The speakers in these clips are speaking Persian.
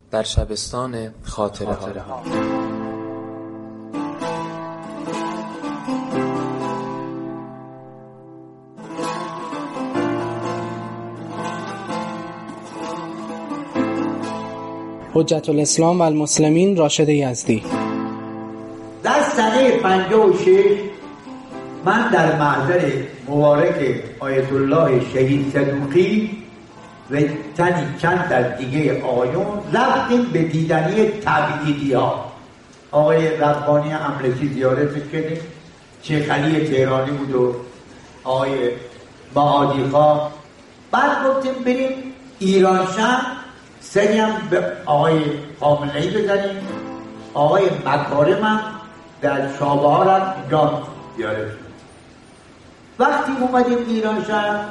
در شبستان خاطره ها. حجت الاسلام و المسلمین راشد یزدی. در سنه 56 من در محضر مبارک آیت الله شهید صدوقی و چند تا دیگه آقایون رفتیم به دیدنی تبعیدی ها. آقای ربانی املکی زیارتش کردیم، شیخ علی تهرانی بود و آقای معادی خواه. بعد گفتیم بریم ایرانشهر سری هم به آقای خامنه‌ای بزنیم. آقای مکارم هم در شابهار هم اینجا بیاره شد. وقتی اومدیم ایرانشهر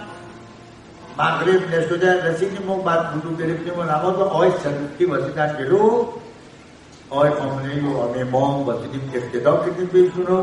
مغرب نشده رسیدیم و بعد وضو گرفتیم و نماز و آقای صدوقی واسیدن جلو، آقای خامنه‌ای و آقای امام واسیدیم اقتدا کردیم بهشون.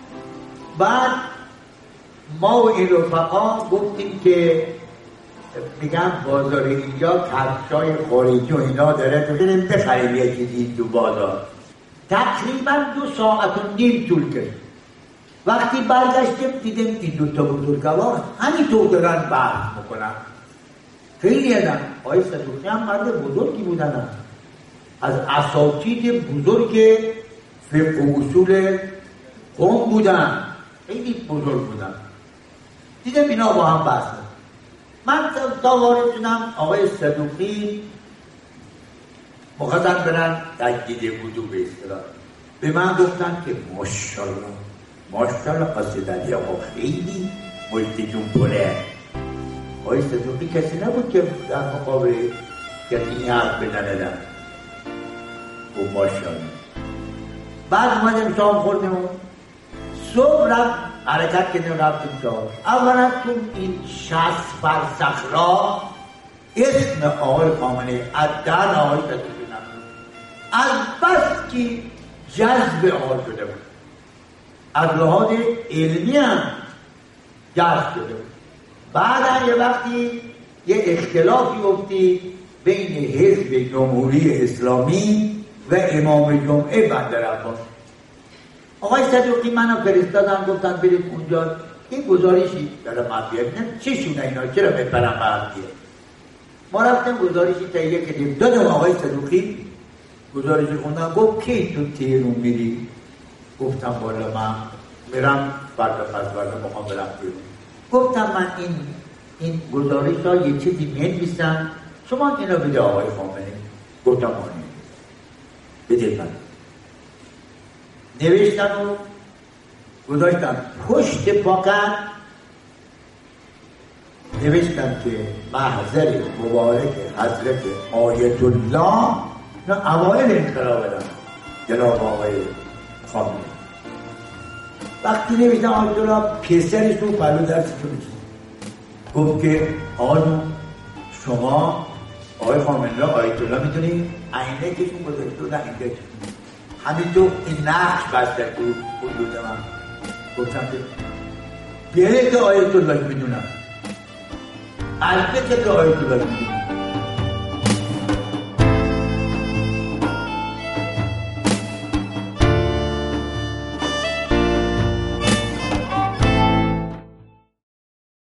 بعد ما و این رفقا گفتیم که میگم بازار اینجا کفشای خارجی و اینا داره تو بریم بخریم یه چیزی تو بازار. تقریبا 2 ساعت و نیم طول کرد. وقتی برگشتیم دیدیم این 2 تا بزرگوار همینطور دارن بحث میکنن. خیلی ادن آقای صدوقی هم مرد بزرگی بودن، از اساتید بزرگ فقه و اصول قوم بودن، خیلی بزرگ بودن. دیدیم اینا با هم بحث. من تا وارد شدم آقای صدوقی مخاطب برن تجدید وضو به اصطلاح به من گفتن که ماشاءالله قصد علی آقا خیلی مجدجون پره. آقای صدوقی کسی نبود که در مقابل کسی این حرف بزنه و ماشاءالله. بعد اومدیم شام خوردیم و صبح رفت حرکت کردیم رفتیم شام. اولا تو این 60 فرسخ را اسم آقای خامنه‌ای از دهن آقای صدوقی نبود، از بس که جذب آقای شده بود، از لحاظ علمی هم جذب شده بود. بعد یه وقتی یه اختلافی افتید بین حزب جمهوری اسلامی و امام جمعه بندر عباس. آقای صدوقی منو فرستادن گفتن بریم اونجا این گزارشی داره مطبوعات چی شونه اینا چرا بپرم برقیه. ما رفتیم گزارشی تهیه کردیم دادم آقای صدوقی گزارشی خوندن. گفت کی تو تهران میری؟ گفتم والا من میرم فردا میخوام برم بیرون. گفتم من این گزارش ها یه چیزی می‌نویسم شما اینو بده آقای خامنه‌ای. گفتم آنی بده من. نوشتم و گذاشتم پشت پاکت، نوشتم که محضر مبارک حضرت آیت الله نه اوایل انقلاب بدم جناب آقای خامنه‌ای. وقتی نوشتم آیت الله پسرش رو پلو درسشو می‌چید گفت که آقایون شما آقای خامنه‌ای آیت الله می‌دونید عینه کشون گذاشته و نه اینجا همینطور این نقش بسته تو حدود من. گفتم که بیره که آیت الله میدونم البته که آیت الله میدونم